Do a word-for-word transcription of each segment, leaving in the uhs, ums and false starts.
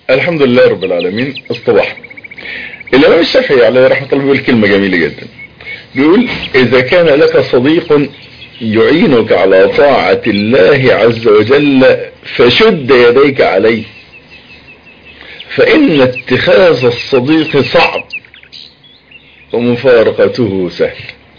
الحمد لله رب العالمين. اصطبح الإمام الشافعي عليه رحمة الله بيقول كلمة جميلة جدا، بيقول: إذا كان لك صديق يعينك على طاعة الله عز وجل فشد يديك عليه، فإن اتخاذ الصديق صعب ومفارقته سهل.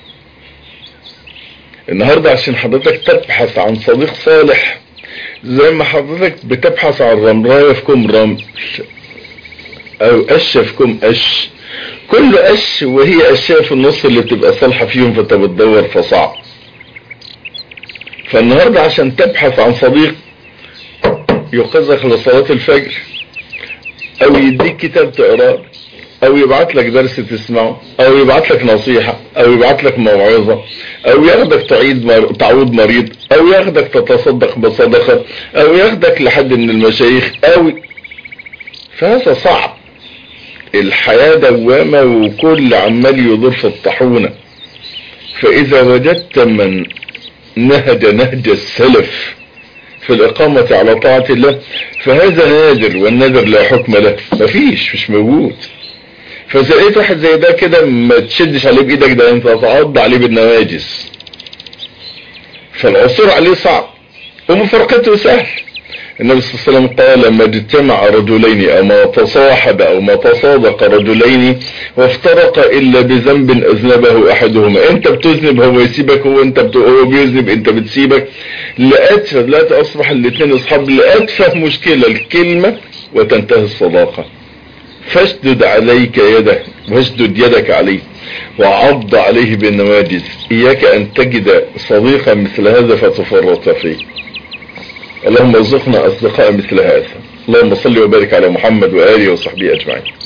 النهاردة عشان حضرتك تبحث عن صديق صالح زي ما حضرتك بتبحث عن رمراية في كم رمل او قشة في كم قش، كل قش وهي قشة في النص اللي بتبقى صالحة فيهم، فانت بتدور فصعب. فالنهاردة عشان تبحث عن صديق يوقظك لصلاة الفجر، او يديك كتاب تقراه، او يبعت لك درس تسمعه، او يبعت لك نصيحة، او يبعت لك موعظة، او ياخدك تعيد مر... تعود مريض، او ياخدك تتصدق بصدقة، او ياخدك لحد من المشايخ، او فهذا صعب. الحياة دوامة وكل عمال يدور في الطحونة. فاذا وجدت من نهج نهج السلف في الإقامة على طاعة الله فهذا نادر، والنادر لا حكم له، مفيش مش موجود. فإذا لقيت واحد زي ده كده ما تشدش عليه بإيدك، ده انت تعض عليه بالنواجس. فالعثور عليه صعب ومفارقته سهل. النبي صلى الله عليه وسلم قال: لما اجتمع رجلين او ما تصاحب او ما تصادق رجلين وافترق الا بذنب اذنبه احدهما، انت بتذنب هو يسيبك، هو انت بت... هو بيذنب انت بتسيبك، لأتفه لا اصبح الاثنين اصحاب لأتفه مشكلة الكلمة وتنتهي الصداقة. فاشدد عليك يده واشدد يدك عليه وعض عليه بالنواجذ، اياك ان تجد صديقا مثل هذا فتفرط فيه. اللهم ارزقنا اصدقاء مثل هذا. اللهم صل وبارك على محمد وآله وصحبه اجمعين.